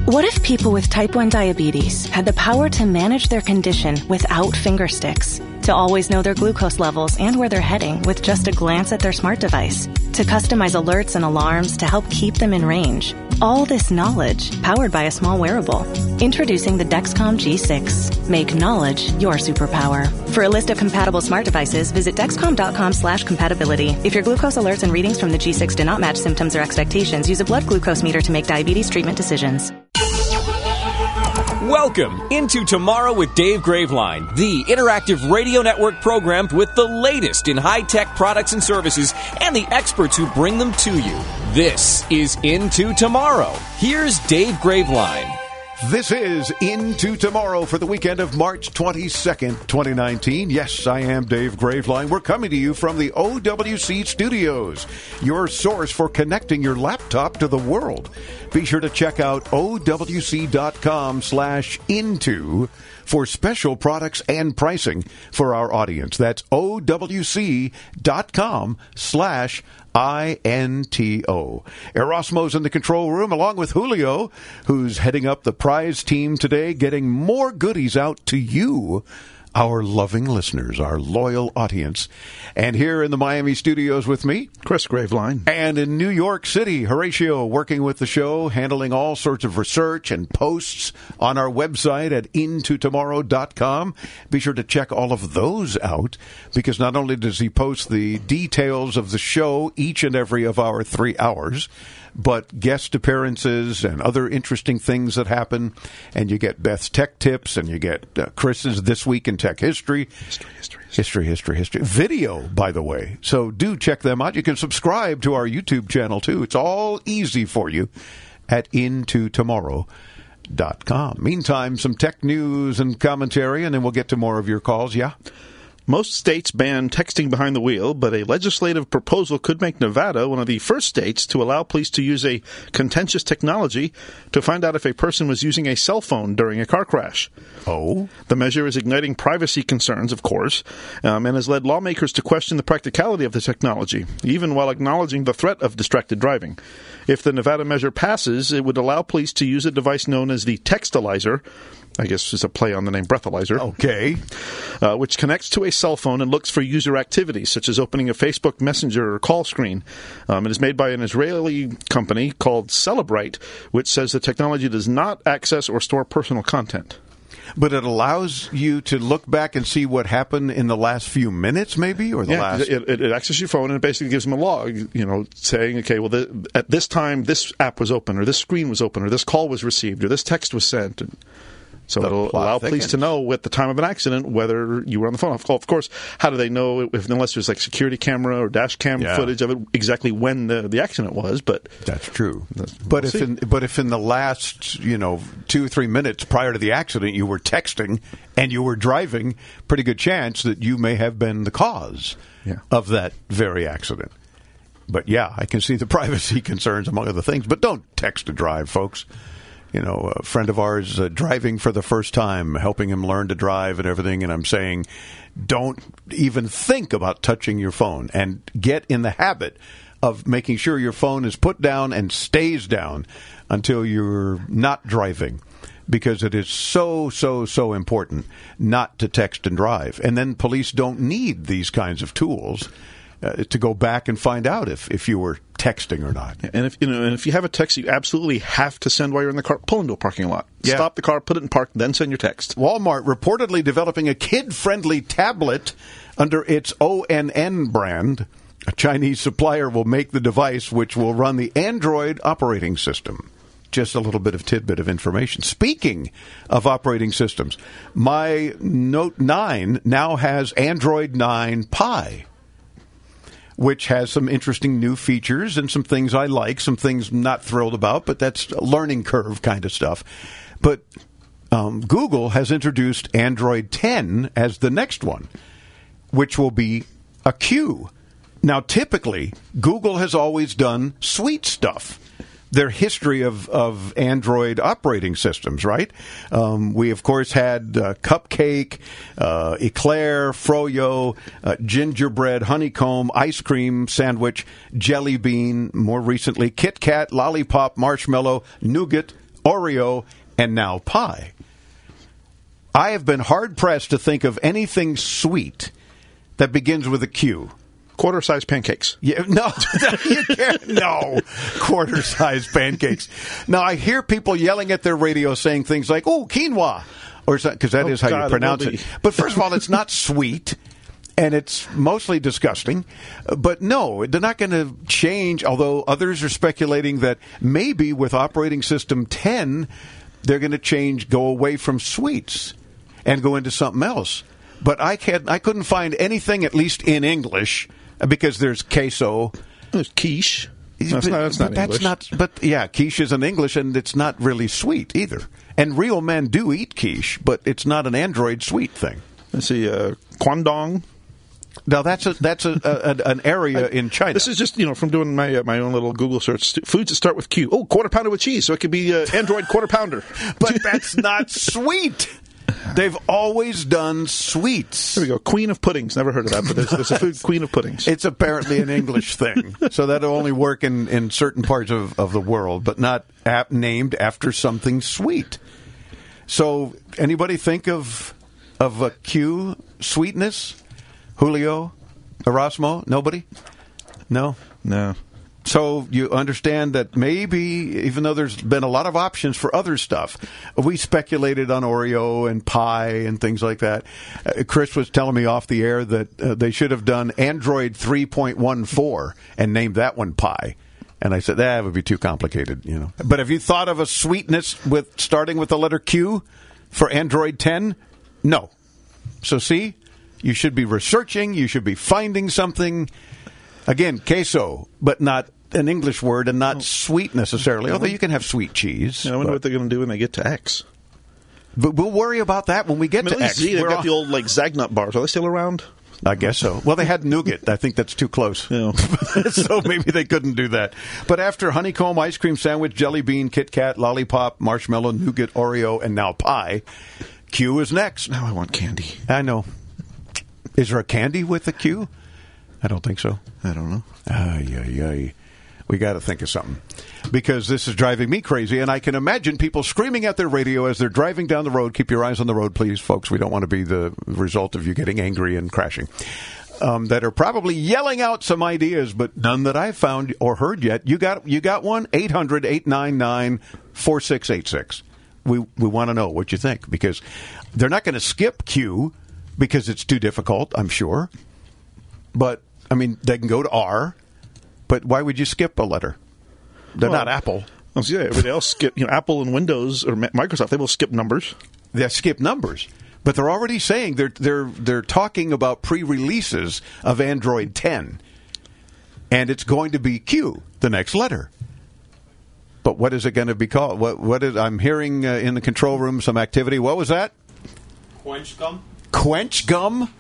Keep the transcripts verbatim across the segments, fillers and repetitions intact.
What if people with type one diabetes had the power to manage their condition without finger sticks? To always know their glucose levels and where they're heading with just a glance at their smart device? To customize alerts and alarms to help keep them in range? All this knowledge powered by a small wearable. Introducing the Dexcom G six. Make knowledge your superpower. For a list of compatible smart devices, visit Dexcom.com slash compatibility. If your glucose alerts and readings from the G six do not match symptoms or expectations, use a blood glucose meter to make diabetes treatment decisions. Welcome into Tomorrow with Dave Graveline, the interactive radio network programmed with the latest in high-tech products and services and the experts who bring them to you. This is Into Tomorrow. Here's Dave Graveline. This is Into Tomorrow for the weekend of March twenty-second, twenty nineteen. Yes, I am Dave Graveline. We're coming to you from the O W C studios, your source for connecting your laptop to the world. Be sure to check out owc.com slash into for special products and pricing for our audience. That's owc.com slash I N T O. Erasmo's in the control room, along with Julio, who's heading up the prize team today, getting more goodies out to you, our loving listeners, our loyal audience. And here in the Miami studios with me, Chris Graveline. And in New York City, Horatio, working with the show, handling all sorts of research and posts on our website at into tomorrow dot com. Be sure to check all of those out, because not only does he post the details of the show each and every of our three hours, but guest appearances and other interesting things that happen. And you get Beth's Tech Tips, and you get uh, Chris's This Week in Tech History. History, history, history, history, history. Video, by the way. So do check them out. You can subscribe to our YouTube channel, too. It's all easy for you at into tomorrow dot com. Meantime, some tech news and commentary, and then we'll get to more of your calls. Yeah? Most states ban texting behind the wheel, but a legislative proposal could make Nevada one of the first states to allow police to use a contentious technology to find out if a person was using a cell phone during a car crash. Oh? The measure is igniting privacy concerns, of course, um, and has led lawmakers to question the practicality of the technology, even while acknowledging the threat of distracted driving. If the Nevada measure passes, it would allow police to use a device known as the Textalyzer, I guess is a play on the name breathalyzer. Okay. Uh, which connects to a cell phone and looks for user activities, such as opening a Facebook Messenger or call screen. Um, it is made by an Israeli company called Celebrite, which says the technology does not access or store personal content. But it allows you to look back and see what happened in the last few minutes, maybe, or the yeah, last. It, it, it accesses your phone and it basically gives them a log, you know, saying, okay, well, the, at this time, this app was open, or this screen was open, or this call was received, or this text was sent. And so it'll allow police to know at the time of an accident whether you were on the phone. Of course, how do they know, if, unless there's like security camera or dash cam yeah. footage of it, exactly when the, the accident was? But that's true. That's, we'll but if see. in, but if in the last you know two or three minutes prior to the accident you were texting and you were driving, pretty good chance that you may have been the cause yeah. of that very accident. But yeah, I can see the privacy concerns among other things. But don't text to drive, folks. You know, a friend of ours uh, driving for the first time, helping him learn to drive and everything, and I'm saying, don't even think about touching your phone, and get in the habit of making sure your phone is put down and stays down until you're not driving, because it is so, so, so important not to text and drive. And then police don't need these kinds of tools Uh, to go back and find out if, if you were texting or not. And if you know, and if you have a text you absolutely have to send while you're in the car, pull into a parking lot. Yeah. Stop the car, put it in park, then send your text. Walmart reportedly developing a kid-friendly tablet under its O N N brand. A Chinese supplier will make the device, which will run the Android operating system. Just a little bit of tidbit of information. Speaking of operating systems, my Note nine now has Android nine Pie, which has some interesting new features and some things I like, some things I'm not thrilled about, but that's a learning curve kind of stuff. But um, Google has introduced Android ten as the next one, which will be a Q. Now, typically, Google has always done sweet stuff. Their history of, of Android operating systems, right? Um, we, of course, had uh, Cupcake, uh, Eclair, Froyo, uh, Gingerbread, Honeycomb, Ice Cream Sandwich, Jelly Bean, more recently, Kit Kat, Lollipop, Marshmallow, Nougat, Oreo, and now Pie. I have been hard-pressed to think of anything sweet that begins with a Q. Quarter-sized pancakes. Yeah, no, you can't. No, quarter-sized pancakes. Now, I hear people yelling at their radio saying things like, oh, quinoa, or because that oh, is how God, you pronounce it. But first of all, it's not sweet, and it's mostly disgusting. But no, they're not going to change, although others are speculating that maybe with operating system ten, they're going to change, go away from sweets and go into something else. But I can't, I couldn't find anything, at least in English, because there's queso. There's quiche. That's but, not, that's but not that's English. not. But yeah, quiche is in English, and it's not really sweet either. And real men do eat quiche, but it's not an Android sweet thing. Let's see, uh, Kwandong. Now that's a that's a, a an area I, in China. This is just you know from doing my uh, my own little Google search. Foods that start with Q. Oh, quarter pounder with cheese, so it could be uh, Android quarter pounder. But that's not sweet. They've always done sweets. There we go. Queen of puddings. Never heard of that, but there's, there's a food, Queen of puddings. It's apparently an English thing. So that'll only work in, in certain parts of, of the world, but not ap- named after something sweet. So anybody think of of a Q sweetness? Julio? Erasmo? Nobody? No? No. So you understand that maybe, even though there's been a lot of options for other stuff, we speculated on Oreo and Pie and things like that. Uh, Chris was telling me off the air that uh, they should have done Android three point one four and named that one Pie. And I said, that would be too complicated, you know. But have you thought of a sweetness with starting with the letter Q for Android ten? No. So see, you should be researching, you should be finding something. Again, queso, but not an English word and not sweet necessarily, although you can have sweet cheese. Yeah, I wonder but. what they're going to do when they get to X. But we'll worry about that when we get I mean, to X. They've got all... the old like Zagnut bars. Are they still around? I guess so. Well, they had nougat. I think that's too close. Yeah. So maybe they couldn't do that. But after honeycomb, ice cream sandwich, jelly bean, Kit Kat, lollipop, marshmallow, nougat, Oreo, and now pie, Q is next. Now I want candy. I know. Is there a candy with a Q? I don't think so. I don't know. Ay, ay, ay. We got to think of something. Because this is driving me crazy, and I can imagine people screaming at their radio as they're driving down the road. Keep your eyes on the road, please, folks. We don't want to be the result of you getting angry and crashing. Um, that are probably yelling out some ideas, but none that I've found or heard yet. You got you got one? eight hundred, eight nine nine, four six eight six. We, we want to know what you think, because they're not going to skip Q because it's too difficult, I'm sure. But I mean, they can go to R, but why would you skip a letter? They're well, not Apple. Well, yeah, everybody else skip. You know, Apple and Windows or Microsoft, they will skip numbers. They skip numbers, but they're already saying they're they're they're talking about pre-releases of Android ten, and it's going to be Q, the next letter. But what is it going to be called? What what is? I'm hearing uh, in the control room some activity. What was that? Quench gum. Quench gum.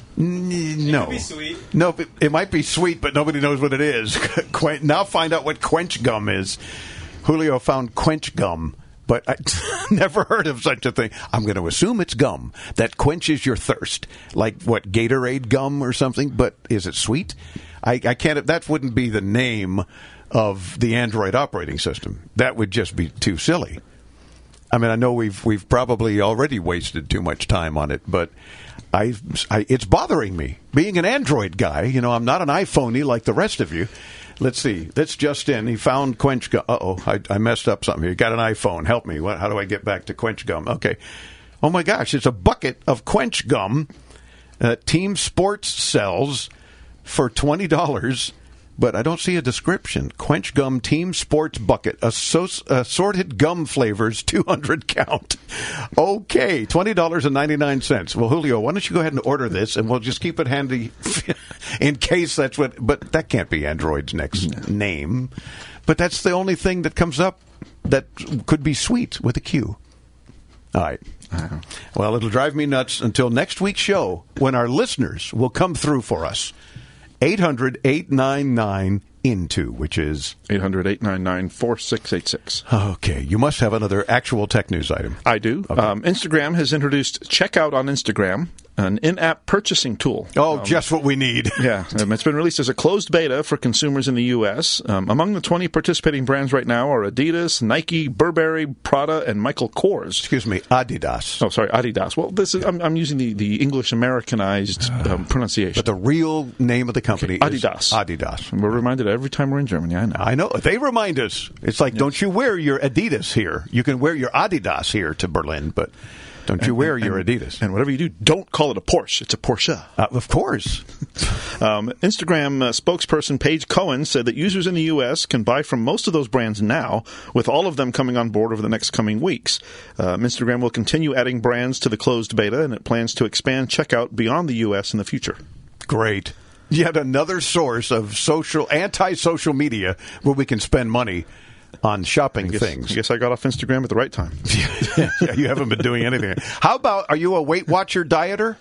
N- no, it could be sweet. No, it, it might be sweet, but nobody knows what it is. Now find out what quench gum is. Julio found quench gum, but I never heard of such a thing. I'm going to assume it's gum that quenches your thirst, like what, Gatorade gum or something. But is it sweet? I, I can't. That wouldn't be the name of the Android operating system. That would just be too silly. I mean, I know we've we've probably already wasted too much time on it, but I, I it's bothering me. Being an Android guy, you know, I'm not an iPhoney like the rest of you. Let's see. That's just in. He found quench gum. Uh-oh, I, I messed up something here. Got an iPhone. Help me. What, how do I get back to quench gum? Okay. Oh, my gosh. It's a bucket of quench gum uh, Team Sports sells for twenty dollars. But I don't see a description. Quench Gum Team Sports Bucket. Assorted gum flavors, two hundred count. Okay, twenty dollars and ninety-nine cents. Well, Julio, why don't you go ahead and order this, and we'll just keep it handy in case that's what... But that can't be Android's next no. name. But that's the only thing that comes up that could be sweet with a Q. All right. Uh-huh. Well, it'll drive me nuts until next week's show when our listeners will come through for us. eight hundred, eight nine nine, into, which is... eight hundred, eight nine nine, four six eight six. Okay. You must have another actual tech news item. I do. Okay. Um, Instagram has introduced checkout on Instagram. an in-app purchasing tool. Oh, um, just what we need. Yeah, um, it's been released as a closed beta for consumers in the U S. Um, among the twenty participating brands right now are Adidas, Nike, Burberry, Prada, and Michael Kors. Excuse me, Adidas. Oh, sorry, Adidas. Well, this is I'm, I'm using the, the English Americanized um, pronunciation. But the real name of the company okay, is Adidas. Adidas. We're reminded every time we're in Germany. I know. I know. They remind us. It's like, yes. Don't you wear your Adidas here? You can wear your Adidas here to Berlin, but don't you and, wear and, your and, Adidas. And whatever you do, don't call it a Porsche. It's a Porsche. Uh, of course. um, Instagram uh, spokesperson Paige Cohen said that users in the U S can buy from most of those brands now, with all of them coming on board over the next coming weeks. Um, Instagram will continue adding brands to the closed beta, and it plans to expand checkout beyond the U S in the future. Great. Yet another source of social anti-social media where we can spend money on shopping I guess, things. I guess I got off Instagram at the right time. Yeah, you haven't been doing anything. How about, are you a Weight Watcher dieter?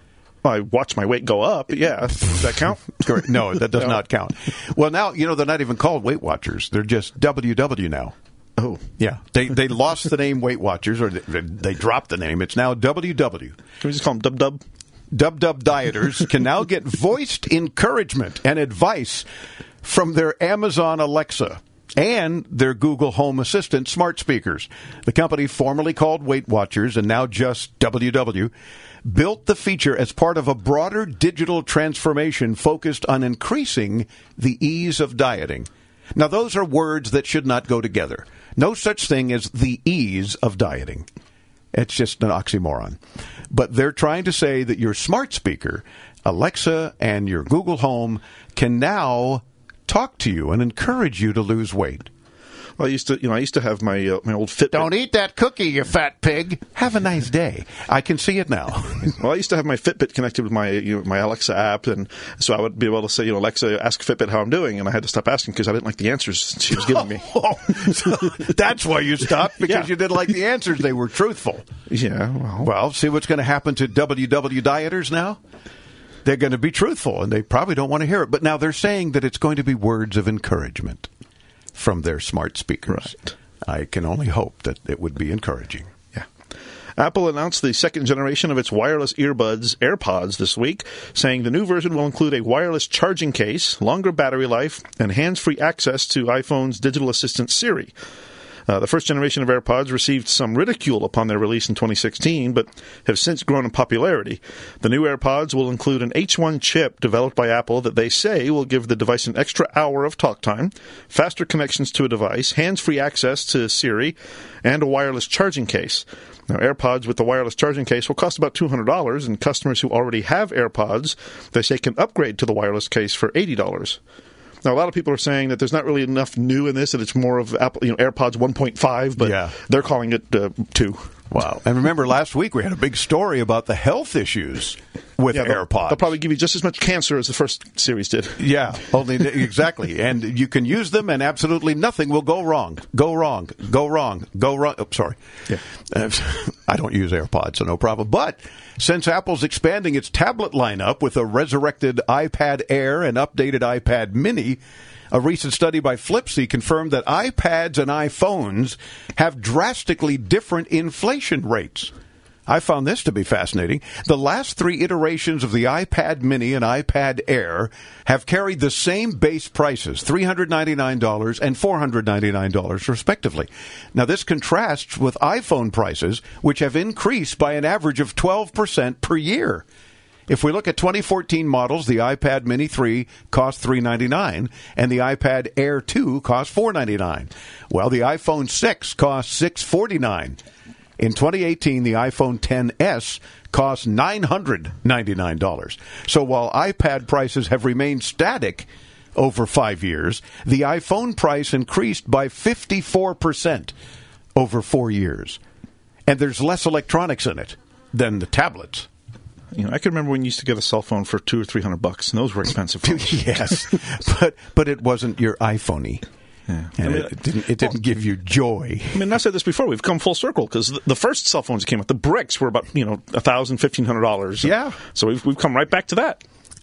I watch my weight go up. Yeah, does that count? No, that does no. not count. Well, now, you know, they're not even called Weight Watchers. They're just W W now. Oh. Yeah. They they lost the name Weight Watchers, or they, they dropped the name. It's now W W. Can we just call them Dub Dub? Dub Dub dieters can now get voiced encouragement and advice from their Amazon Alexa and their Google Home Assistant smart speakers. The company, formerly called Weight Watchers and now just W W, built the feature as part of a broader digital transformation focused on increasing the ease of dieting. Now, those are words that should not go together. No such thing as the ease of dieting. It's just an oxymoron. But they're trying to say that your smart speaker, Alexa, and your Google Home can now talk to you and encourage you to lose weight. Well, I used to, you know, I used to have my uh, my old Fitbit. Don't eat that cookie, you fat pig. Have a nice day. I can see it now. Well, I used to have my Fitbit connected with my you know, my Alexa app, and so I would be able to say, you know, Alexa, ask Fitbit how I'm doing, and I had to stop asking because I didn't like the answers she was giving me. Oh, so that's why you stopped, because yeah. you didn't like the answers. They were truthful. Yeah. Well, well see what's going to happen to W W dieters now? They're going to be truthful, and they probably don't want to hear it. But now they're saying that it's going to be words of encouragement from their smart speakers. Right. I can only hope that it would be encouraging. Yeah. Apple announced the second generation of its wireless earbuds, AirPods, this week, saying the new version will include a wireless charging case, longer battery life, and hands-free access to iPhone's digital assistant Siri. Uh, the first generation of AirPods received some ridicule upon their release in twenty sixteen, but have since grown in popularity. The new AirPods will include an H one chip developed by Apple that they say will give the device an extra hour of talk time, faster connections to a device, hands-free access to Siri, and a wireless charging case. Now, AirPods with the wireless charging case will cost about two hundred dollars, and customers who already have AirPods, they say, can upgrade to the wireless case for eighty dollars. Now, a lot of people are saying that there's not really enough new in this, that it's more of Apple, you know, AirPods one point five, but yeah. they're calling it uh, two. Wow. And remember, last week we had a big story about the health issues with yeah, AirPods. They'll, they'll probably give you just as much cancer as the first series did. Yeah, only exactly. And you can use them, and absolutely nothing will go wrong. Go wrong. Go wrong. Go wrong. Oh, sorry. Yeah. Uh, I don't use AirPods, so no problem. But since Apple's expanding its tablet lineup with a resurrected iPad Air and updated iPad Mini, a recent study by Flipsy confirmed that iPads and iPhones have drastically different inflation rates. I found this to be fascinating. The last three iterations of the iPad Mini and iPad Air have carried the same base prices, three hundred ninety-nine dollars and four hundred ninety-nine dollars respectively. Now, this contrasts with iPhone prices, which have increased by an average of twelve percent per year. If we look at twenty fourteen models, the iPad Mini three cost three hundred ninety-nine dollars and the iPad Air two cost four hundred ninety-nine dollars. Well, the iPhone six cost six hundred forty-nine dollars. In twenty eighteen, the iPhone X S cost nine hundred ninety-nine dollars. So while iPad prices have remained static over five years, the iPhone price increased by fifty-four percent over four years. And there's less electronics in it than the tablets. You know, I can remember when you used to get a cell phone for two or three hundred bucks, and those were expensive phones. Yes, but but it wasn't your iPhone-y. Yeah. And I mean, it didn't, it didn't well, give you joy. I mean, I said this before. We've come full circle because the, the first cell phones that came out, the bricks were about, you know, one thousand dollars, fifteen hundred dollars. Yeah. So we've we've come right back to that.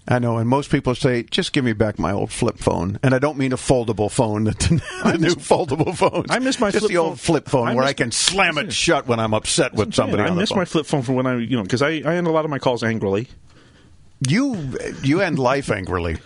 I know, and most people say, just give me back my old flip phone. And I don't mean a foldable phone, the, the new foldable phones. I miss my just flip the old flip phone I where miss, I can slam it shut when I'm upset with somebody. I on miss the phone. my flip phone from when I, you know, because I, I end a lot of my calls angrily. You you end life angrily.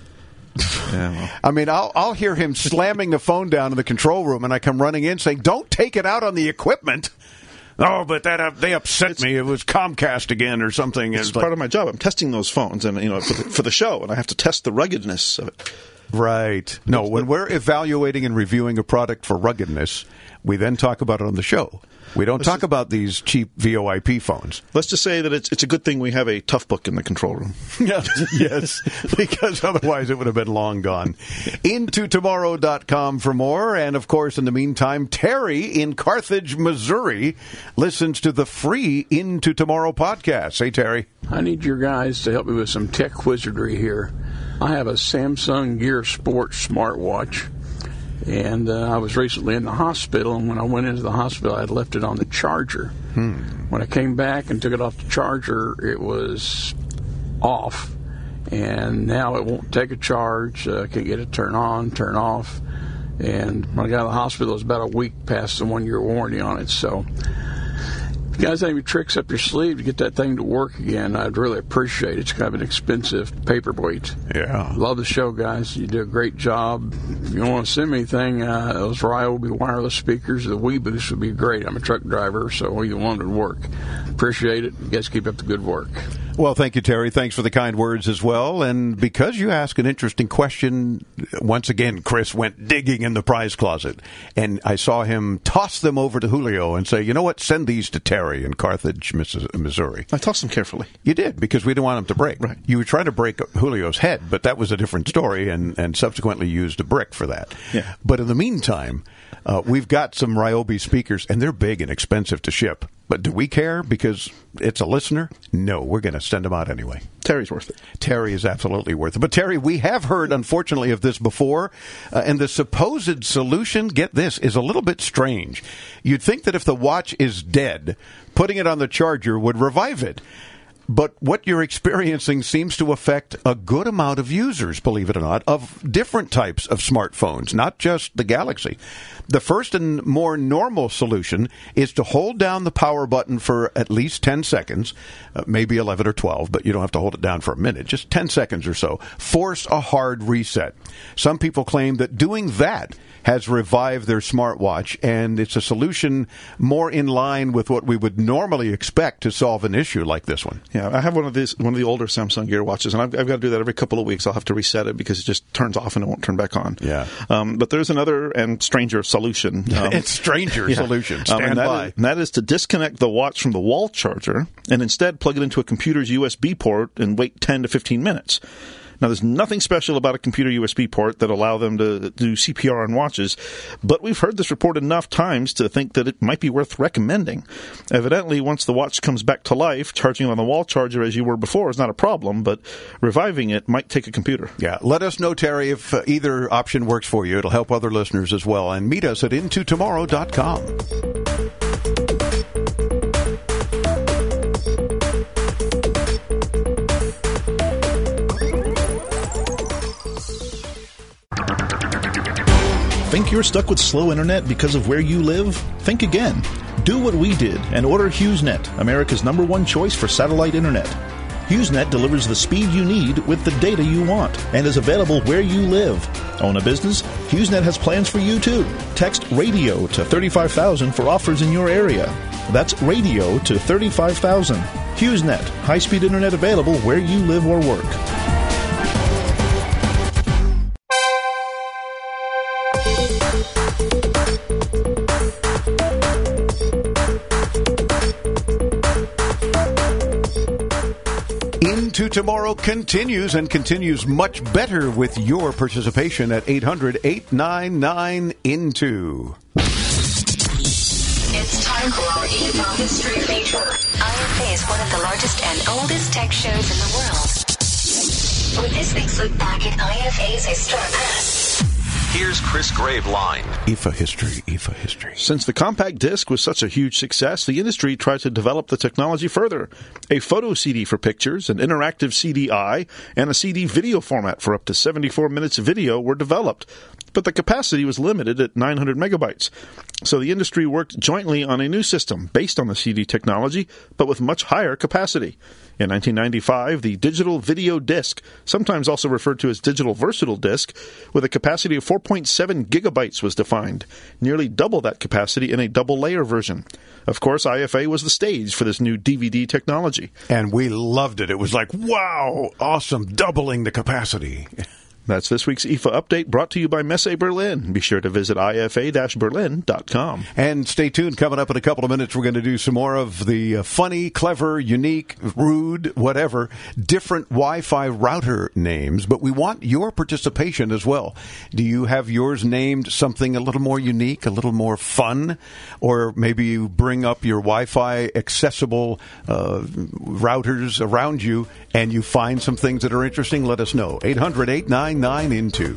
Yeah, well. I mean, I'll I'll hear him slamming the phone down in the control room, and I come running in saying, "Don't take it out on the equipment." Oh, but that uh, they upset it's, me. It was Comcast again or something. It's, it's like, part of my job. I'm testing those phones, and you know, for the, for the show, and I have to test the ruggedness of it. Right. No, when we're evaluating and reviewing a product for ruggedness, we then talk about it on the show. We don't Let's talk just, about these cheap V O I P phones. Let's just say that it's it's a good thing we have a tough book in the control room. yes, yes, because otherwise it would have been long gone. into tomorrow dot com for more. And, of course, in the meantime, Terry in Carthage, Missouri, listens to the free Into Tomorrow podcast. Hey, Terry. I need your guys to help me with some tech wizardry here. I have a Samsung Gear Sport smartwatch. And uh, I was recently in the hospital, and when I went into the hospital, I had left it on the charger. Hmm. When I came back and took it off the charger, it was off. And now it won't take a charge. I uh, can't get it to turn on, turn off. And when I got out of the hospital, it was about a week past the one-year warranty on it. So if you guys have any tricks up your sleeve to get that thing to work again, I'd really appreciate it. It's kind of an expensive paperweight. Yeah. Love the show, guys. You do a great job. If you want to send me anything, uh, those Ryobi wireless speakers, the WeBoost would be great. I'm a truck driver, so either one would work. Appreciate it. You guys keep up the good work. Well, thank you, Terry. Thanks for the kind words as well. And because you ask an interesting question, once again, Chris went digging in the prize closet. And I saw him toss them over to Julio and say, you know what, send these to Terry in Carthage, Missouri. I tossed them carefully. You did, because we didn't want them to break. Right. You were trying to break Julio's head, but that was a different story, and, and subsequently used a brick for that. Yeah. But in the meantime, uh, we've got some Ryobi speakers, and they're big and expensive to ship. But do we care because it's a listener? No, we're going to send them out anyway. Terry's worth it. Terry is absolutely worth it. But, Terry, we have heard, unfortunately, of this before, uh, and the supposed solution, get this, is a little bit strange. You'd think that if the watch is dead, putting it on the charger would revive it. But what you're experiencing seems to affect a good amount of users, believe it or not, of different types of smartphones, not just the Galaxy. The first and more normal solution is to hold down the power button for at least ten seconds, uh, maybe eleven or twelve, but you don't have to hold it down for a minute, just ten seconds or so. Force a hard reset. Some people claim that doing that has revived their smartwatch, and it's a solution more in line with what we would normally expect to solve an issue like this one. Yeah, I have one of these, one of the older Samsung Gear watches, and I've, I've got to do that every couple of weeks. I'll have to reset it because it just turns off and it won't turn back on. Yeah. Um, but there's another and stranger solution. Um, it's stranger yeah. solution. Stand um, and that by. Is, and that is to disconnect the watch from the wall charger and instead plug it into a computer's U S B port and wait ten to fifteen minutes. Now, there's nothing special about a computer U S B port that allow them to do C P R on watches, but we've heard this report enough times to think that it might be worth recommending. Evidently, once the watch comes back to life, charging on the wall charger as you were before is not a problem, but reviving it might take a computer. Yeah, let us know, Terry, if uh, either option works for you. It'll help other listeners as well. And meet us at into tomorrow dot com. Think you're stuck with slow internet because of where you live? Think again. Do what we did and order HughesNet, America's number one choice for satellite internet. HughesNet delivers the speed you need with the data you want and is available where you live. Own a business? HughesNet has plans for you too. Text RADIO to thirty-five thousand for offers in your area. That's RADIO to thirty-five thousand. HughesNet, high-speed internet available where you live or work. Into Tomorrow continues and continues much better with your participation at eight hundred, eight nine nine, into. It's time for our Info History feature. I F A is one of the largest and oldest tech shows in the world. With this week's look back at I F A's history past. Here's Chris Graveline. I F A history, I F A history. Since the compact disc was such a huge success, the industry tried to develop the technology further. A photo C D for pictures, an interactive C D I, and a C D video format for up to seventy-four minutes video were developed. But the capacity was limited at nine hundred megabytes. So the industry worked jointly on a new system based on the C D technology, but with much higher capacity. In nineteen ninety-five, the digital video disc, sometimes also referred to as digital versatile disc, with a capacity of four point seven gigabytes was defined, nearly double that capacity in a double-layer version. Of course, I F A was the stage for this new D V D technology. And we loved it. It was like, wow, awesome, doubling the capacity. That's this week's I F A Update, brought to you by Messe Berlin. Be sure to visit I F A berlin dot com. And stay tuned. Coming up in a couple of minutes, we're going to do some more of the uh, funny, clever, unique, rude, whatever, different Wi-Fi router names. But we want your participation as well. Do you have yours named something a little more unique, a little more fun? Or maybe you bring up your Wi-Fi accessible uh, routers around you and you find some things that are interesting? Let us know. eight hundred, eight nine nine, into.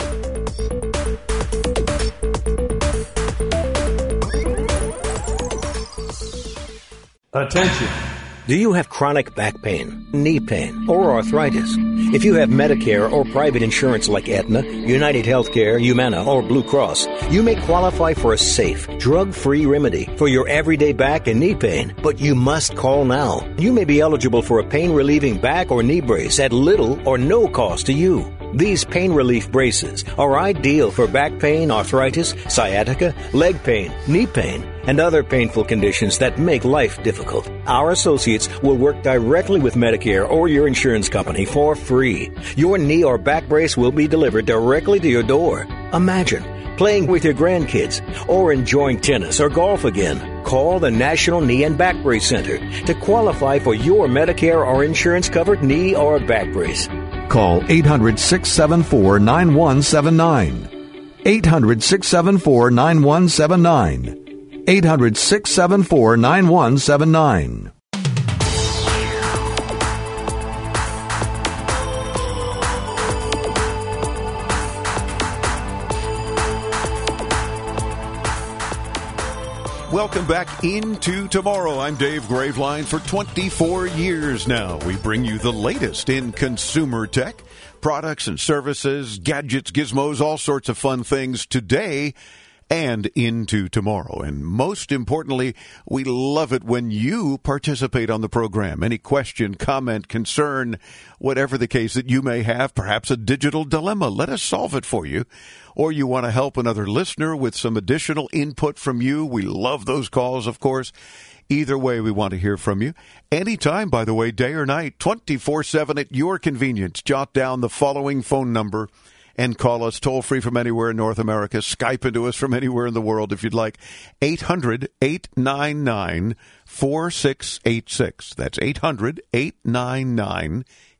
Attention. Do you have chronic back pain, knee pain, or arthritis? If you have Medicare or private insurance like Aetna, United Healthcare, Humana, or Blue Cross, you may qualify for a safe, drug-free remedy for your everyday back and knee pain, but you must call now. You may be eligible for a pain-relieving back or knee brace at little or no cost to you. These pain relief braces are ideal for back pain, arthritis, sciatica, leg pain, knee pain, and other painful conditions that make life difficult. Our associates will work directly with Medicare or your insurance company for free. Your knee or back brace will be delivered directly to your door. Imagine playing with your grandkids or enjoying tennis or golf again. Call the National Knee and Back Brace Center to qualify for your Medicare or insurance-covered knee or back brace. Call eight hundred, six seven four, nine one seven nine. eight hundred, six seven four, nine one seven nine. eight hundred, six seven four, nine one seven nine. Welcome back into tomorrow. I'm Dave Graveline. For twenty-four years now, we bring you the latest in consumer tech, products and services, gadgets, gizmos, all sorts of fun things today and into tomorrow. And most importantly, we love it when you participate on the program. Any question, comment, concern, whatever the case that you may have, perhaps a digital dilemma, let us solve it for you. Or you want to help another listener with some additional input from you. We love those calls, of course. Either way, we want to hear from you. Anytime, by the way, day or night, twenty-four seven at your convenience. Jot down the following phone number and call us toll-free from anywhere in North America. Skype into us from anywhere in the world if you'd like. eight hundred, eight nine nine, four six eight six. That's eight hundred, eight nine nine,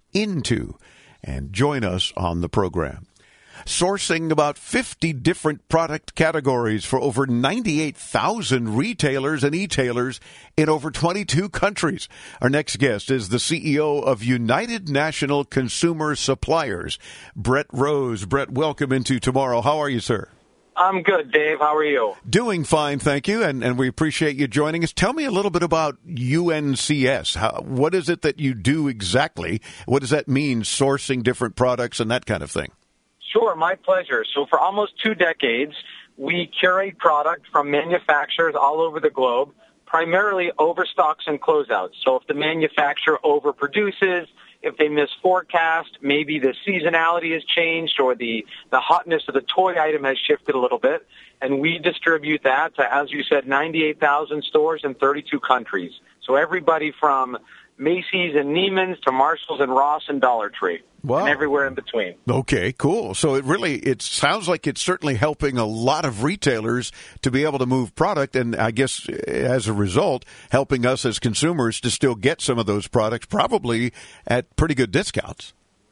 into. And join us on the program. Sourcing about fifty different product categories for over ninety-eight thousand retailers and e-tailers in over twenty-two countries. Our next guest is the C E O of United National Consumer Suppliers, Brett Rose. Brett, welcome into tomorrow. How are you, sir? I'm good, Dave. How are you? Doing fine, thank you, and, and we appreciate you joining us. Tell me a little bit about U N C S. How, what is it that you do exactly? What does that mean, sourcing different products and that kind of thing? Sure, my pleasure. So for almost two decades, we curate product from manufacturers all over the globe, primarily overstocks and closeouts. So if the manufacturer overproduces, if they miss forecast, maybe the seasonality has changed or the, the hotness of the toy item has shifted a little bit, and we distribute that to, as you said, ninety-eight thousand stores in thirty-two countries. So everybody from Macy's and Neiman's to Marshalls and Ross and Dollar Tree. Wow. And everywhere in between. Okay, cool. So it really, it sounds like it's certainly helping a lot of retailers to be able to move product, and I guess as a result, helping us as consumers to still get some of those products, probably at pretty good discounts.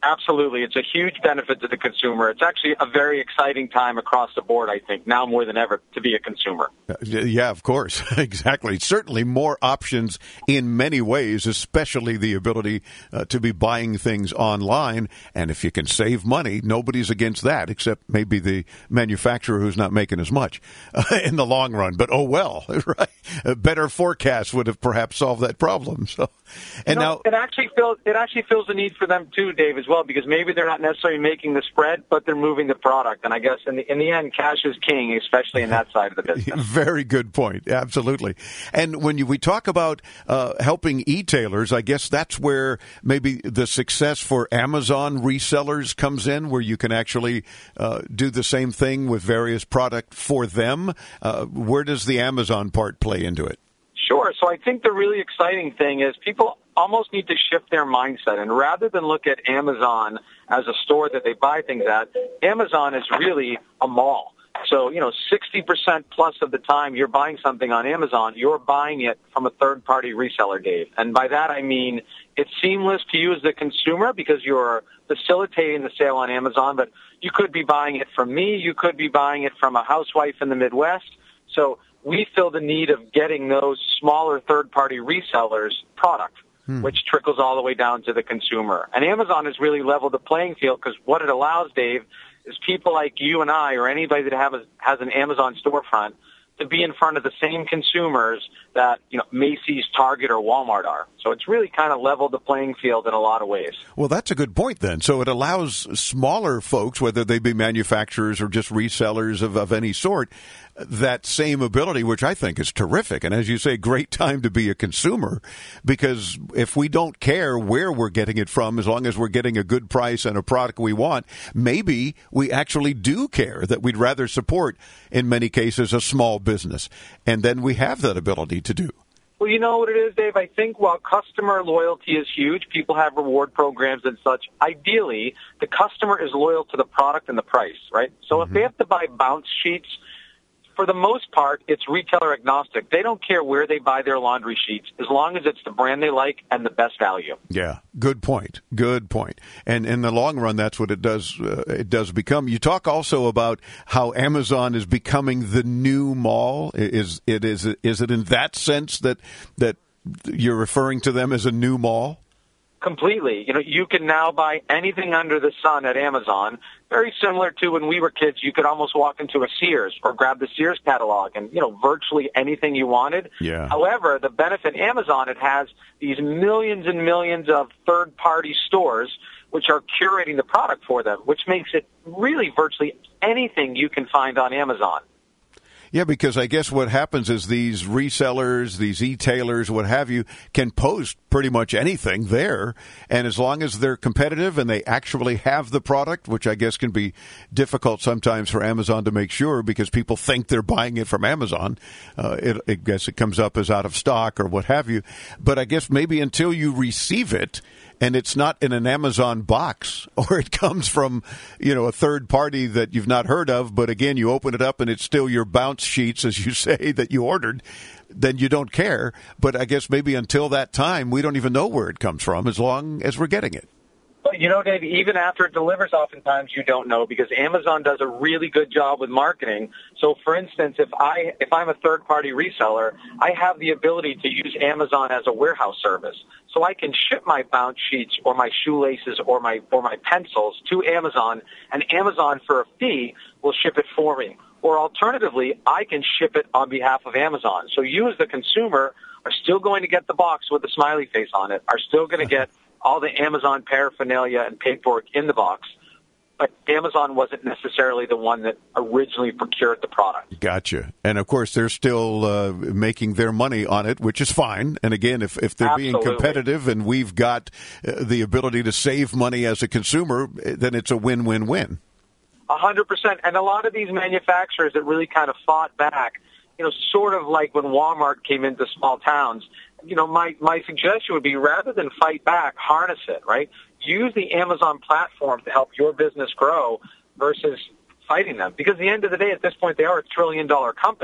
Absolutely. It's a huge benefit to the consumer. It's actually a very exciting time across the board, I think, now more than ever, to be a consumer. Yeah, of course. Exactly. Certainly more options in many ways, especially the ability uh, to be buying things online. And if you can save money, nobody's against that, except maybe the manufacturer who's not making as much uh, in the long run. But oh well, right? A better forecast would have perhaps solved that problem. So, and you know, now it actually feels it actually feels a need for them too, Dave, as well. Because maybe they're not necessarily making the spread, but they're moving the product. And I guess in the, in the end, cash is king, especially in that side of the business. Very good point. Absolutely. And when you, we talk about uh, helping e-tailers, I guess that's where maybe the success for Amazon resellers comes in, where you can actually uh, do the same thing with various product for them. Uh, where does the Amazon part play into it? Sure. So I think the really exciting thing is people almost need to shift their mindset. And rather than look at Amazon as a store that they buy things at, Amazon is really a mall. So, you know, sixty percent plus of the time you're buying something on Amazon, you're buying it from a third-party reseller, Dave. And by that I mean it's seamless to you as the consumer because you're facilitating the sale on Amazon, but you could be buying it from me. You could be buying it from a housewife in the Midwest. So we feel the need of getting those smaller third-party resellers product, hmm. which trickles all the way down to the consumer. And Amazon has really leveled the playing field because what it allows, Dave, is people like you and I or anybody that have a, has an Amazon storefront to be in front of the same consumers that, you know, Macy's, Target, or Walmart are. So it's really kind of leveled the playing field in a lot of ways. Well, that's a good point then. So it allows smaller folks, whether they be manufacturers or just resellers of, of any sort, that same ability, which I think is terrific. And as you say, great time to be a consumer, because if we don't care where we're getting it from, as long as we're getting a good price and a product we want, maybe we actually do care that we'd rather support, in many cases, a small business. And then we have that ability to do. Well, you know what it is, Dave? I think while customer loyalty is huge, people have reward programs and such, ideally, the customer is loyal to the product and the price, right? So mm-hmm. if they have to buy bounce sheets, for the most part, it's retailer agnostic. They don't care where they buy their laundry sheets, as long as it's the brand they like and the best value. Yeah, good point. Good point. And in the long run, that's what it does. Uh, it does become. You talk also about how Amazon is becoming the new mall. Is it is it, is it in that sense that that you're referring to them as a new mall? Completely. You know, you can now buy anything under the sun at Amazon. Very similar to when we were kids, you could almost walk into a Sears or grab the Sears catalog and, you know, virtually anything you wanted. Yeah. However, the benefit Amazon, it has these millions and millions of third-party stores which are curating the product for them, which makes it really virtually anything you can find on Amazon. Yeah, because I guess what happens is these resellers, these e-tailers, what have you, can post pretty much anything there. And as long as they're competitive and they actually have the product, which I guess can be difficult sometimes for Amazon to make sure because people think they're buying it from Amazon. Uh, it, I guess it comes up as out of stock or what have you. But I guess maybe until you receive it, and it's not in an Amazon box, or it comes from, you know, a third party that you've not heard of, but again, you open it up and it's still your bounce sheets, as you say, that you ordered, then you don't care. But I guess maybe until that time, we don't even know where it comes from as long as we're getting it. But, you know, Dave, even after it delivers, oftentimes you don't know because Amazon does a really good job with marketing. So, for instance, if, I, if I'm a third-party reseller, I have the ability to use Amazon as a warehouse service. So I can ship my bounce sheets or my shoelaces or my, or my pencils to Amazon, and Amazon, for a fee, will ship it for me. Or alternatively, I can ship it on behalf of Amazon. So you as the consumer are still going to get the box with the smiley face on it, are still going to get all the Amazon paraphernalia and paperwork in the box, but Amazon wasn't necessarily the one that originally procured the product. Gotcha. And, of course, they're still uh, making their money on it, which is fine. And, again, if, if they're Absolutely. being competitive and we've got uh, the ability to save money as a consumer, then it's a win-win-win. A hundred percent. And a lot of these manufacturers that really kind of fought back, you know, sort of like when Walmart came into small towns, you know, my, my suggestion would be rather than fight back, harness it, right? Use the Amazon platform to help your business grow versus fighting them. Because at the end of the day, at this point, they are a trillion dollar company.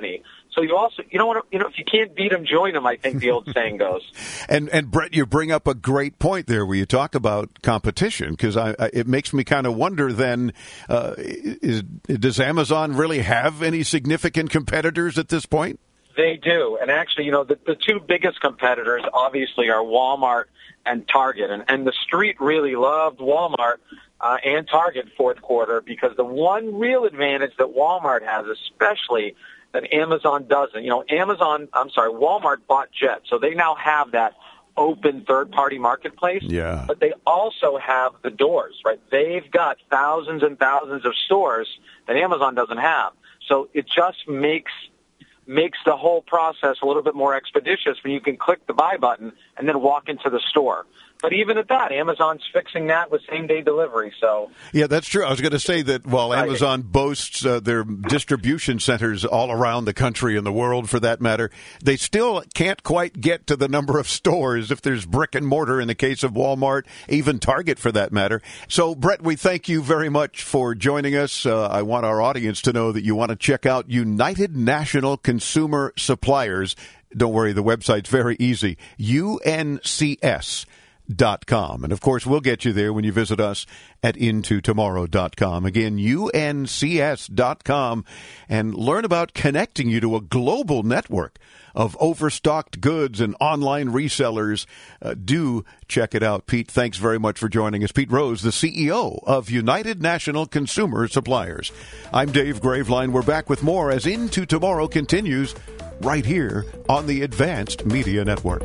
So you also, you don't want to, you know, if you can't beat them, join them, I think the old saying goes. And and Brett, you bring up a great point there where you talk about competition, because I, I, it makes me kind of wonder then, uh, is, does Amazon really have any significant competitors at this point? They do. And actually, you know, the, the two biggest competitors obviously are Walmart and Target. And, and the street really loved Walmart uh, and Target fourth quarter, because the one real advantage that Walmart has, especially that Amazon doesn't. You know, Amazon, I'm sorry, Walmart bought Jet, so they now have that open third-party marketplace. Yeah. But they also have the doors, right? They've got thousands and thousands of stores that Amazon doesn't have. So it just makes makes the whole process a little bit more expeditious when you can click the buy button and then walk into the store. But even at that, Amazon's fixing that with same-day delivery. So yeah, that's true. I was going to say that while Amazon boasts uh, their distribution centers all around the country and the world, for that matter, they still can't quite get to the number of stores if there's brick and mortar in the case of Walmart, even Target for that matter. So, Brett, we thank you very much for joining us. Uh, I want our audience to know that you want to check out United National Consumer Suppliers. Don't worry, the website's very easy. U N C S dot com. And of course, we'll get you there when you visit us at into tomorrow dot com. Again, U N C S dot com, and learn about connecting you to a global network of overstocked goods and online resellers. Uh, do check it out. Pete, thanks very much for joining us. Pete Rose, the C E O of United National Consumer Suppliers. I'm Dave Graveline. We're back with more as Into Tomorrow continues right here on the Advanced Media Network.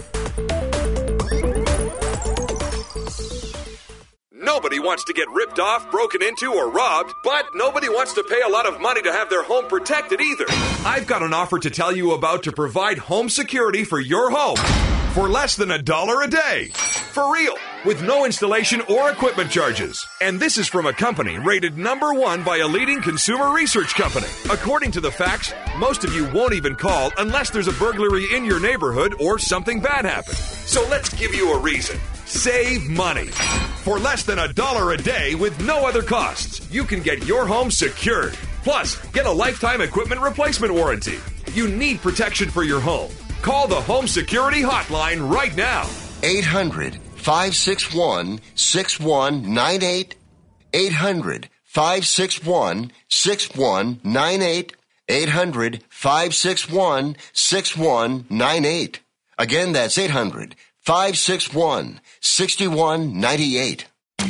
Nobody wants to get ripped off, broken into, or robbed, but nobody wants to pay a lot of money to have their home protected either. I've got an offer to tell you about to provide home security for your home for less than a dollar a day. For real, with no installation or equipment charges. And this is from a company rated number one by a leading consumer research company. According to the facts, most of you won't even call unless there's a burglary in your neighborhood or something bad happens. So let's give you a reason. Save money. For less than a dollar a day with no other costs, you can get your home secured. Plus, get a lifetime equipment replacement warranty. You need protection for your home. Call the Home Security Hotline right now. eight hundred, five six one, six one nine eight. eight hundred, five six one, six one nine eight. eight hundred, five six one, six one nine eight. Again, that's eight hundred, five six one, six one nine eight.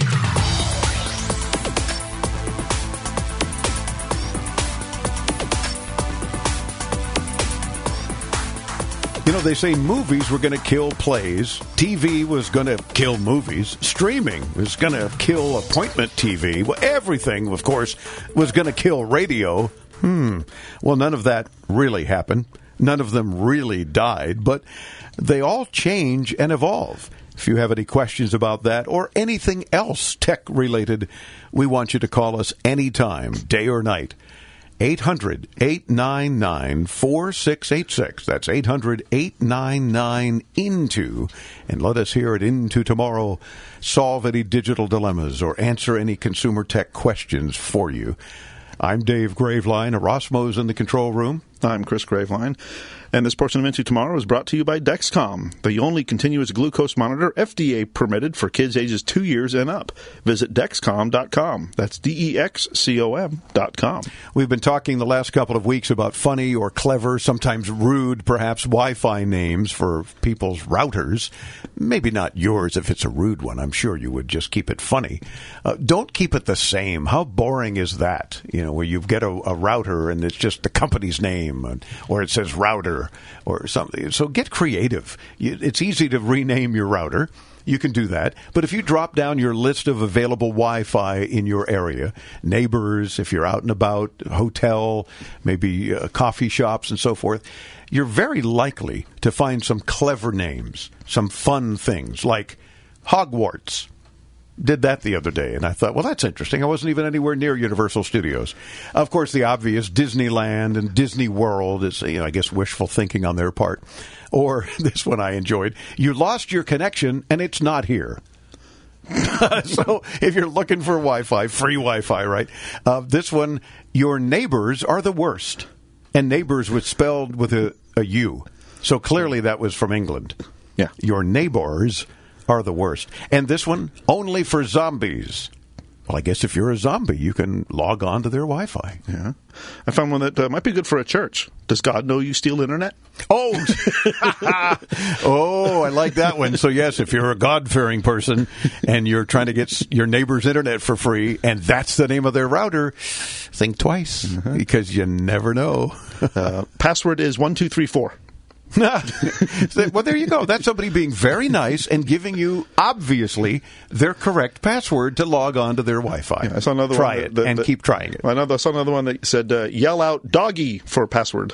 You know, they say movies were going to kill plays, T V was going to kill movies, streaming was going to kill appointment T V. Well, everything, of course, was going to kill radio. Hmm. Well, none of that really happened. None of them really died, but they all change and evolve. If you have any questions about that or anything else tech-related, we want you to call us anytime, day or night. eight hundred, eight nine nine, four six eight six. That's eight hundred, eight nine nine, I N T O. And let us hear it Into Tomorrow. Solve any digital dilemmas or answer any consumer tech questions for you. I'm Dave Graveline. Erasmo's in the control room. I'm Chris Graveline. And this portion of Into Tomorrow is brought to you by Dexcom, the only continuous glucose monitor F D A permitted for kids ages two years and up. Visit Dexcom dot com. That's D E X C O M dot com. We've been talking the last couple of weeks about funny or clever, sometimes rude, perhaps Wi-Fi names for people's routers. Maybe not yours if it's a rude one. I'm sure you would just keep it funny. Uh, don't keep it the same. How boring is that? You know, where you get a, a router and it's just the company's name, or it says router or something. So get creative. It's easy to rename your router. You can do that. But if you drop down your list of available Wi-Fi in your area, neighbors, if you're out and about, hotel, maybe uh, coffee shops and so forth, you're very likely to find some clever names, some fun things like Hogwarts. Did that the other day, and I thought, well, that's interesting. I wasn't even anywhere near Universal Studios. Of course, the obvious Disneyland and Disney World is, you know, I guess, wishful thinking on their part. Or this one I enjoyed. You lost your connection, and it's not here. So if you're looking for Wi-Fi, free Wi-Fi, right? Uh, this one, your neighbors are the worst. And neighbors was spelled with a, a U. So clearly that was from England. Yeah. Your neighbors are the worst. And this one, only for zombies. Well, I guess if you're a zombie, you can log on to their Wi-Fi. Yeah. I found one that uh, might be good for a church. Does God know you steal internet? Oh, oh, I like that one. So, yes, if you're a God-fearing person and you're trying to get your neighbor's internet for free, and that's the name of their router, think twice, mm-hmm. because you never know. uh, password is one two three four. Well, there you go. That's somebody being very nice and giving you, obviously, their correct password to log on to their Wi-Fi. Yeah, I saw another Try one it that, and that, keep trying it. I, know, I saw another one that said, uh, yell out doggy for password.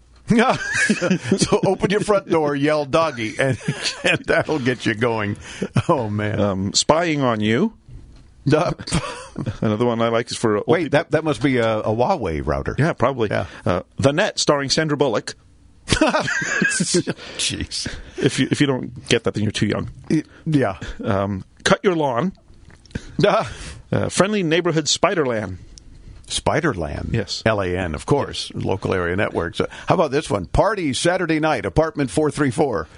So open your front door, yell doggy, and, and that'll get you going. Oh, man. Um, spying on you. Uh, another one I like is for... Wait, that, that must be a, a Huawei router. Yeah, probably. Yeah. Uh, The Net, starring Sandra Bullock. Jeez. If you if you don't get that, then you're too young. Yeah. Um, cut your lawn. uh, friendly neighborhood Spiderland. Spiderland? Yes. L A N, of course. Yes. Local area networks. Uh, how about this one? Party Saturday night, apartment four three four.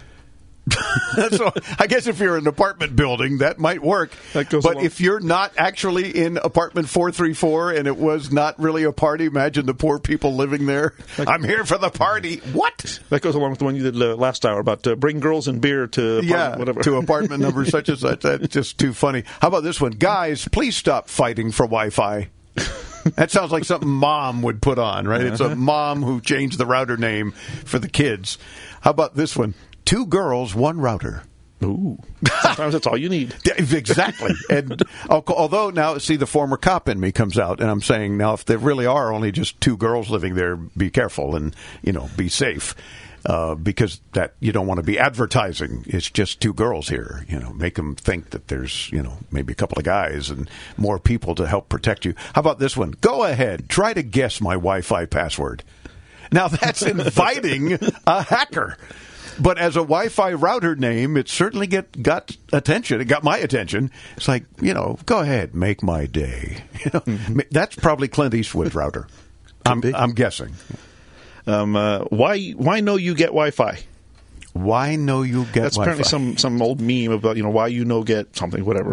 So I guess if you're in an apartment building, that might work. That goes but along. If you're not actually in apartment four three four and it was not really a party, imagine the poor people living there. Like, I'm here for the party. What? That goes along with the one you did uh, last hour about uh, bring girls and beer to yeah, whatever. to apartment number such and such. That's just too funny. How about this one? Guys, please stop fighting for Wi-Fi. That sounds like something mom would put on, right? Uh-huh. It's a mom who changed the router name for the kids. How about this one? Two girls, one router. Ooh. Sometimes that's all you need. Exactly. And although now, see, the former cop in me comes out, and I'm saying, now, if there really are only just two girls living there, be careful and, you know, be safe. Uh, because that you don't want to be advertising. It's just two girls here. You know, make them think that there's, you know, maybe a couple of guys and more people to help protect you. How about this one? Go ahead. Try to guess my Wi-Fi password. Now, that's inviting a hacker. But as a Wi-Fi router name, it certainly get got attention. It got my attention. It's like, you know, go ahead, make my day. You know, mm-hmm. That's probably Clint Eastwood's router. I'm, I'm guessing. Um, uh, why why know you get Wi-Fi? Why know you get That's Wi-Fi? apparently some, some old meme about, you know, why you know get something, whatever.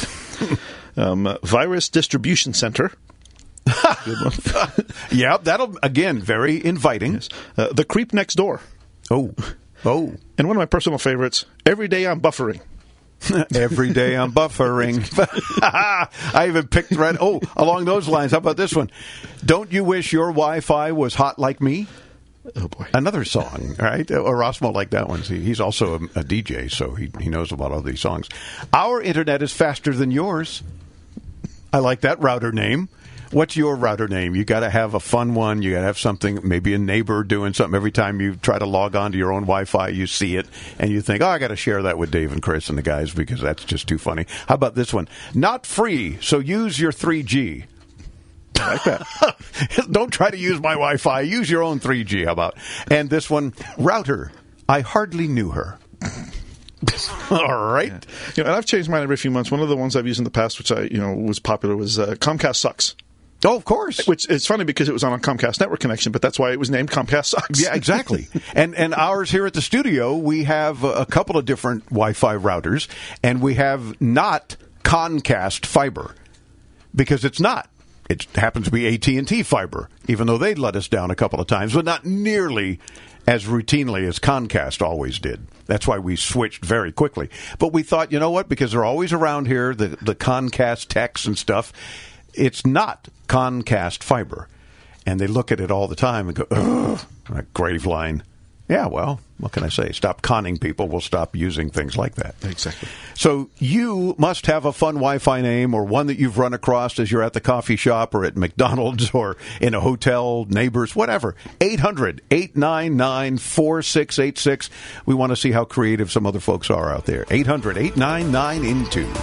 um, uh, virus distribution center. Good one. Yeah, that'll, again, very inviting. Yes. Uh, the creep next door. Oh. Oh. And one of my personal favorites, every day I'm buffering. Every day I'm buffering. I even picked right. Oh, along those lines. How about this one? Don't you wish your Wi-Fi was hot like me? Oh, boy. Another song, right? Erasmo liked that one. See, he's also a, a D J, so he, he knows about all these songs. Our internet is faster than yours. I like that router name. What's your router name? You got to have a fun one. You got to have something, maybe a neighbor doing something. Every time you try to log on to your own Wi-Fi, you see it, and you think, oh, I got to share that with Dave and Chris and the guys because that's just too funny. How about this one? Not free, so use your three G. I like that. Don't try to use my Wi-Fi. Use your own three G, how about? And this one, router. I hardly knew her. All right. Yeah. You know, and I've changed mine every few months. One of the ones I've used in the past, which I you know was popular, was uh, Comcast Sucks. Oh, of course. Which is funny because it was on a Comcast network connection, but that's why it was named Comcast Sucks. Yeah, exactly. and and ours here at the studio, we have a couple of different Wi-Fi routers, and we have not Comcast fiber because it's not. It happens to be A T and T fiber, even though they let us down a couple of times, but not nearly as routinely as Comcast always did. That's why we switched very quickly. But we thought, you know what, because they're always around here, the, the Comcast techs and stuff, it's not Comcast fiber. And they look at it all the time and go, ugh, that Graveline. Yeah, well, what can I say? Stop conning people. We'll stop using things like that. Exactly. So you must have a fun Wi-Fi name or one that you've run across as you're at the coffee shop or at McDonald's or in a hotel, neighbors, whatever. eight hundred, eight nine nine, four six eight six. We want to see how creative some other folks are out there. eight hundred, eight nine nine, into.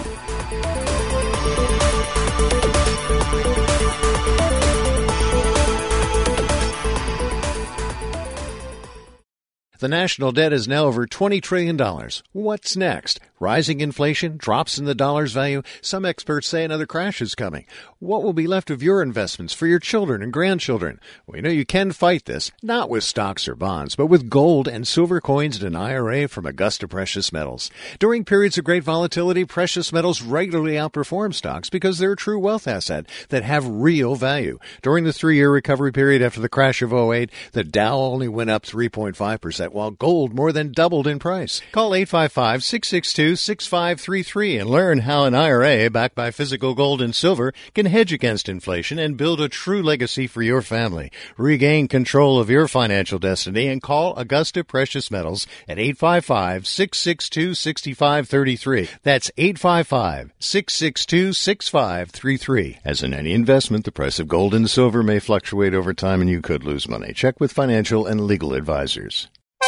The national debt is now over twenty trillion dollars. What's next? Rising inflation, drops in the dollar's value. Some experts say another crash is coming. What will be left of your investments for your children and grandchildren? We know you can fight this, not with stocks or bonds, but with gold and silver coins in an I R A from Augusta Precious Metals. During periods of great volatility, precious metals regularly outperform stocks because they're a true wealth asset that have real value. During the three-year recovery period after the crash of oh eight, the Dow only went up three point five percent, while gold more than doubled in price. Call eight five five, six six two, six five three three and learn how an I R A backed by physical gold and silver can hedge against inflation and build a true legacy for your family. Regain control of your financial destiny and call Augusta Precious Metals at eight five five, six six two, six five three three. That's eight five five, six six two, six five three three. As in any investment, the price of gold and silver may fluctuate over time and you could lose money. Check with financial and legal advisors.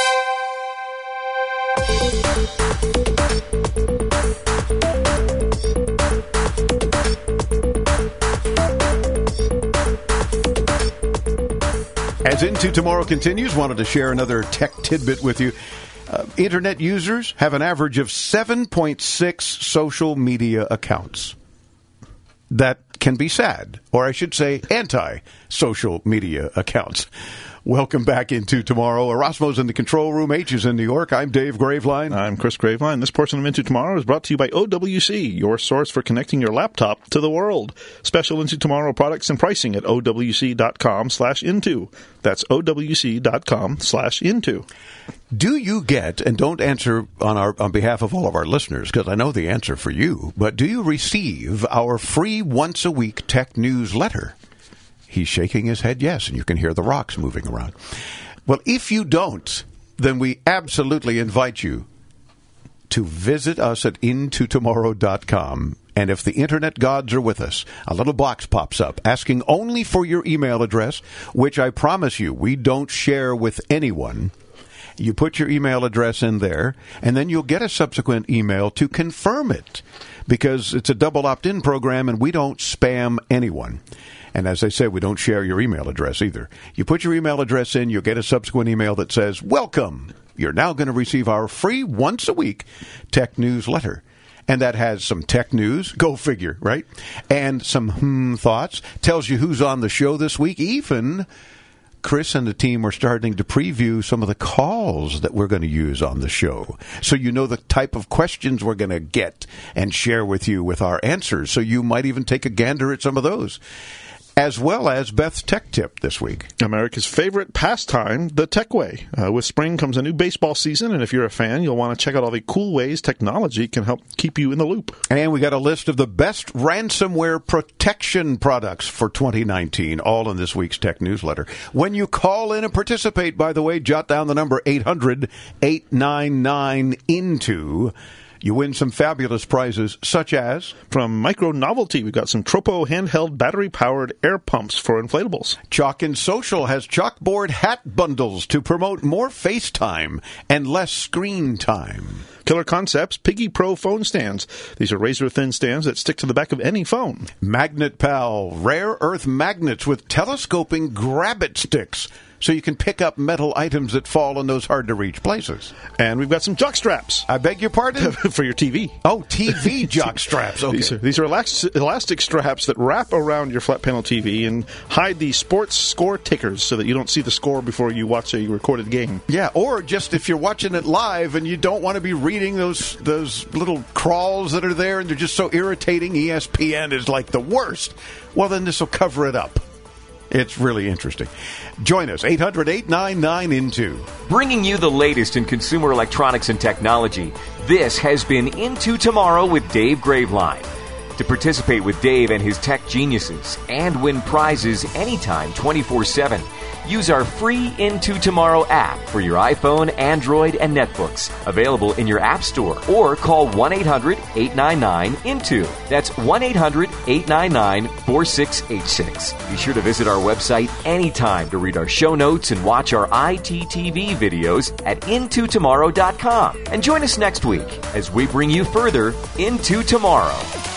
As Into Tomorrow continues, wanted to share another tech tidbit with you. Uh, Internet users have an average of seven point six social media accounts. That can be sad, or I should say anti-social media accounts. Welcome back Into Tomorrow. Erasmo's in the control room. H is in New York. I'm Dave Graveline. I'm Chris Graveline. This portion of Into Tomorrow is brought to you by O W C, your source for connecting your laptop to the world. Special Into Tomorrow products and pricing at owc.com slash into. That's owc.com slash into. Do you get, and don't answer on our on behalf of all of our listeners, because I know the answer for you, but do you receive our free once-a-week tech newsletter? He's shaking his head yes, and you can hear the rocks moving around. Well, if you don't, then we absolutely invite you to visit us at into tomorrow dot com. And if the internet gods are with us, a little box pops up asking only for your email address, which I promise you we don't share with anyone. You put your email address in there, and then you'll get a subsequent email to confirm it, because it's a double opt-in program, and we don't spam anyone. And as I said, we don't share your email address either. You put your email address in, you'll get a subsequent email that says, welcome. You're now going to receive our free once-a-week tech newsletter. And that has some tech news, go figure, right? And some hmm thoughts, tells you who's on the show this week. Even Chris and the team are starting to preview some of the calls that we're going to use on the show. So you know the type of questions we're going to get and share with you with our answers. So you might even take a gander at some of those. As well as Beth's Tech Tip this week. America's favorite pastime, the Tech Way. Uh, with spring comes a new baseball season, and if you're a fan, you'll want to check out all the cool ways technology can help keep you in the loop. And we got a list of the best ransomware protection products for twenty nineteen, all in this week's tech newsletter. When you call in and participate, by the way, jot down the number eight hundred, eight nine nine, into. You win some fabulous prizes, such as... From Micro Novelty, we've got some Tropo handheld battery-powered air pumps for inflatables. Chalk and Social has chalkboard hat bundles to promote more FaceTime and less screen time. Killer Concepts Piggy Pro phone stands. These are razor-thin stands that stick to the back of any phone. Magnet Pal, rare earth magnets with telescoping grab-it sticks, so you can pick up metal items that fall in those hard-to-reach places. And we've got some jock straps. I beg your pardon? For your T V. Oh, T V jock straps. Okay. These are, these are elastic, elastic straps that wrap around your flat panel T V and hide the sports score tickers so that you don't see the score before you watch a recorded game. Yeah, or just if you're watching it live and you don't want to be reading those those little crawls that are there and they're just so irritating, E S P N is like the worst, well, then this will cover it up. It's really interesting. Join us, eight hundred, eight nine nine, into. Bringing you the latest in consumer electronics and technology, this has been Into Tomorrow with Dave Graveline. To participate with Dave and his tech geniuses and win prizes anytime twenty-four seven, use our free Into Tomorrow app for your iPhone, Android, and netbooks. Available in your app store, or call one eight hundred, eight nine nine, into. That's one eight hundred, eight nine nine, four six eight six. Be sure to visit our website anytime to read our show notes and watch our I T T V videos at into tomorrow dot com. And join us next week as we bring you further Into Tomorrow.